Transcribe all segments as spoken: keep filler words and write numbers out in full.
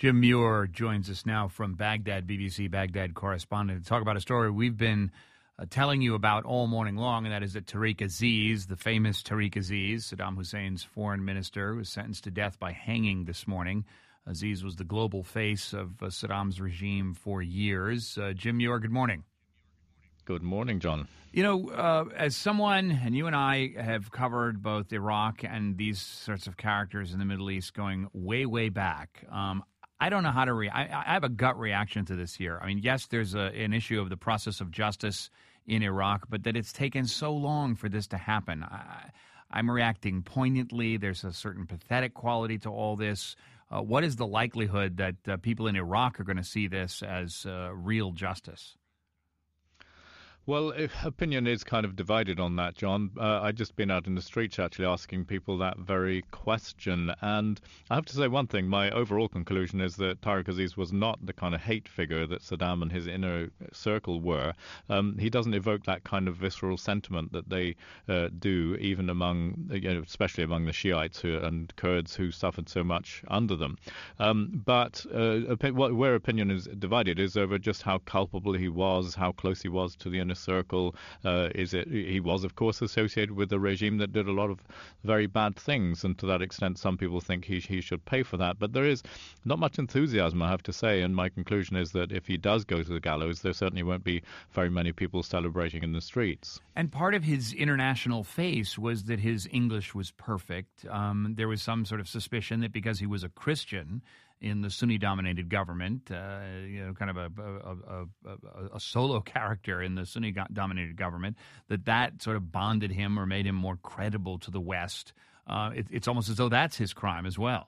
Jim Muir joins us now from Baghdad, B B C Baghdad correspondent, to talk about a story we've been uh, telling you about all morning long, and that is that Tariq Aziz, the famous Tariq Aziz, Saddam Hussein's foreign minister, was sentenced to death by hanging this morning. Aziz was the global face of uh, Saddam's regime for years. Uh, Jim Muir, good morning. Good morning, John. You know, uh, as someone, and you and I have covered both Iraq and these sorts of characters in the Middle East going way, way back, um, I don't know how to react. I, I have a gut reaction to this here. I mean, yes, there's a, an issue of the process of justice in Iraq, but that it's taken so long for this to happen. I, I'm reacting poignantly. There's a certain pathetic quality to all this. Uh, what is the likelihood that uh, people in Iraq are going to see this as uh, real justice? Well, opinion is kind of divided on that, John. Uh, I've just been out in the streets actually asking people that very question. And I have to say one thing. My overall conclusion is that Tariq Aziz was not the kind of hate figure that Saddam and his inner circle were. Um, he doesn't evoke that kind of visceral sentiment that they uh, do, even among, you know, especially among the Shiites who, and Kurds who suffered so much under them. Um, but uh, where opinion is divided is over just how culpable he was, how close he was to the inner circle. Uh, is it? He was, of course, associated with a regime that did a lot of very bad things, and to that extent, some people think he he should pay for that. But there is not much enthusiasm, I have to say, and my conclusion is that if he does go to the gallows, there certainly won't be very many people celebrating in the streets. And part of his international face was that his English was perfect. Um, there was some sort of suspicion that because he was a Christian in the Sunni-dominated government, uh, you know, kind of a, a, a, a solo character in the Sunni-dominated government, that that sort of bonded him or made him more credible to the West. Uh, it, it's almost as though that's his crime as well.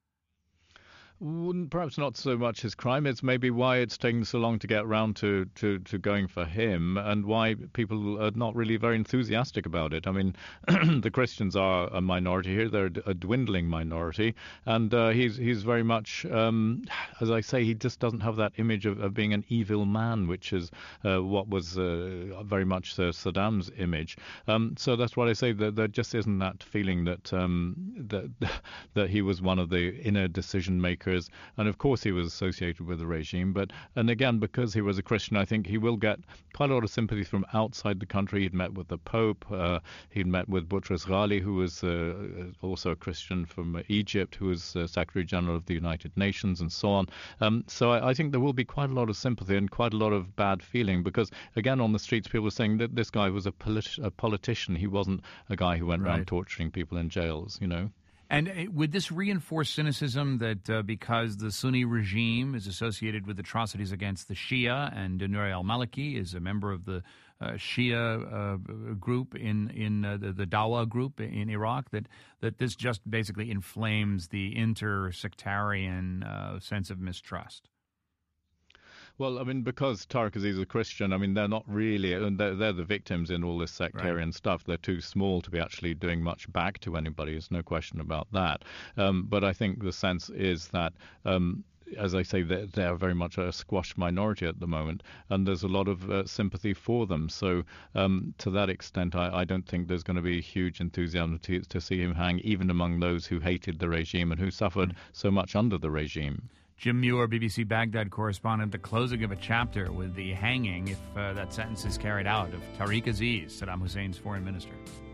Perhaps not so much his crime. It's maybe why it's taken so long to get around to, to, to going for him, and why people are not really very enthusiastic about it. I mean, the Christians are a minority here. They're a dwindling minority. And uh, he's he's very much, um, as I say, he just doesn't have that image of, of being an evil man, which is uh, what was uh, very much uh, Saddam's image. Um, so that's what I say, that there just isn't that feeling that, um, that, that he was one of the inner decision makers. And of course he was associated with the regime, but and again, because he was a Christian, I think he will get quite a lot of sympathy from outside the country. He'd met with the Pope, uh, he'd met with Boutros Ghali, who was uh, also a Christian from Egypt, who was uh, Secretary General of the United Nations, and so on. Um, so I, I think there will be quite a lot of sympathy and quite a lot of bad feeling, because again, on the streets, people are saying that this guy was a, politi- a politician. He wasn't a guy who went right. around torturing people in jails, you know. And would this reinforce cynicism that uh, because the Sunni regime is associated with atrocities against the Shia, and Nouri al-Maliki is a member of the uh, Shia uh, group in in uh, the, the Dawa group in Iraq, that that this just basically inflames the inter-sectarian uh, sense of mistrust? Well, I mean, because Tariq Aziz is a Christian, I mean, they're not really, and they're, they're the victims in all this sectarian right. stuff. They're too small to be actually doing much back to anybody. There's no question about that. Um, but I think the sense is that, um, as I say, they're, they're very much a squashed minority at the moment, and there's a lot of uh, sympathy for them. So um, to that extent, I, I don't think there's going to be huge enthusiasm to, to see him hang, even among those who hated the regime and who suffered so much under the regime. Jim Muir, B B C Baghdad correspondent, the closing of a chapter with the hanging, if uh, that sentence is carried out, of Tariq Aziz, Saddam Hussein's foreign minister.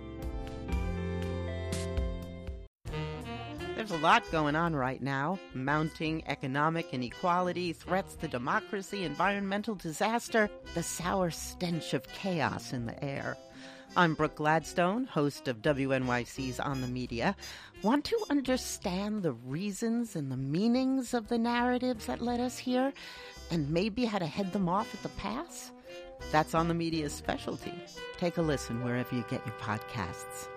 There's a lot going on right now. Mounting economic inequality, threats to democracy, environmental disaster, the sour stench of chaos in the air. I'm Brooke Gladstone, host of W N Y C's On the Media. Want to understand the reasons and the meanings of the narratives that led us here, and maybe how to head them off at the pass? That's On the Media's specialty. Take a listen wherever you get your podcasts.